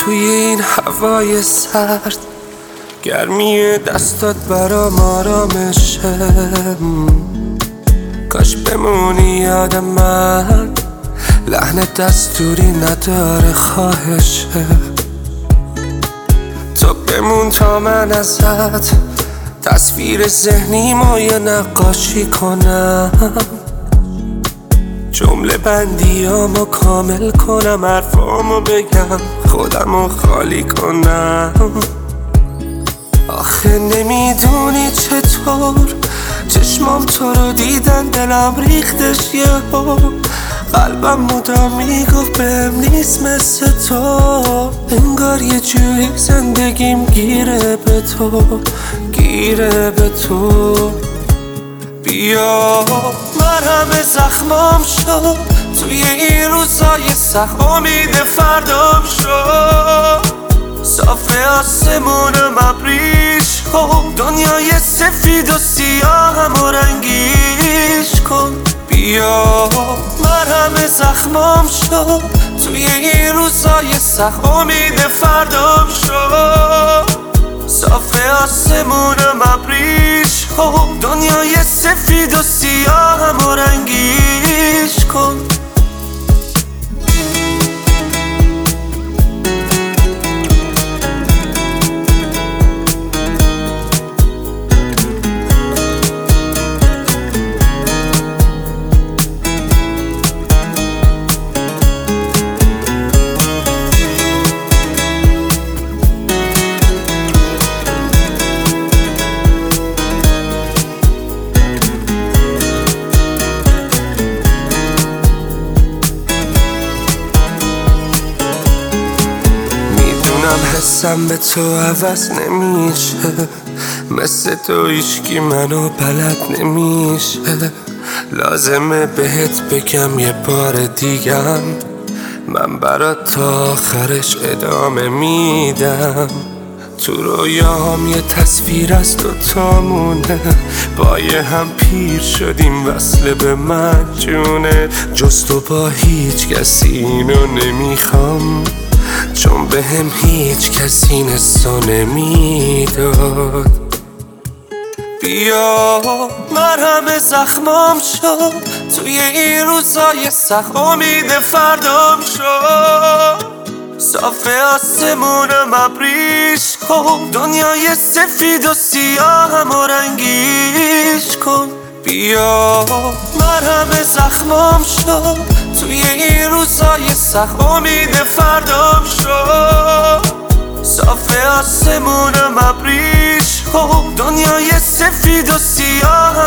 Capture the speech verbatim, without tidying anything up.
توی این هوای سرد، گرمی دستات برام آرامشه. کاش بمونی یاد من، لحن دستوری نداره خواهشه. تو بمون تا من ازت تصویر ذهنیمو یه نقاشی کنم، جمله بندیامو کامل کنم، حرفامو بگم، خودمو خالی کنم. آخه نمیدونی چطور چشمام تو رو دیدن دلم ریختش یهو. قلبم مدام میگفت بهم نیست مثل تو، انگار یه جوری زندگیم گیره به تو، گیره به تو. بیا مرهم زخمام شد توی این روزای سخت، امید فردام شد. صاف آسمونم ابریش کن، دنیای سفید و سیاهم و رنگیش کن. بیا مرهم زخمام شد توی این روزای سخت، امید فردام شد. صاف آسمونم ابریش کن، دنیای سفید و سیاهم و رنگیش کن. حسم به تو عوض نمیشه، مثل تو هیچکی منو بلد نمیشه. لازمه بهت بگم یه بار دیگم، من برات تا آخرش ادامه میدم. تو رویام یه تصویر از دوتامونه، با یه هم پیر شدیم وصله به من جونه. جز تو با هیچ کسی اینو نمیخوام، چون به هم هیچ کسی این حسو نمیداد. بیا مرهم زخمام شد توی این روزای سخت، امید فردام شد. صاف آسمونم ابریش کن، دنیای سفید و سیاهم و رنگیش کن. بیا مرهم زخمام شد توی این روزای سخت، امید فردام شد. صاف آسمونم ابریش کن، دنیای سفید و سیاه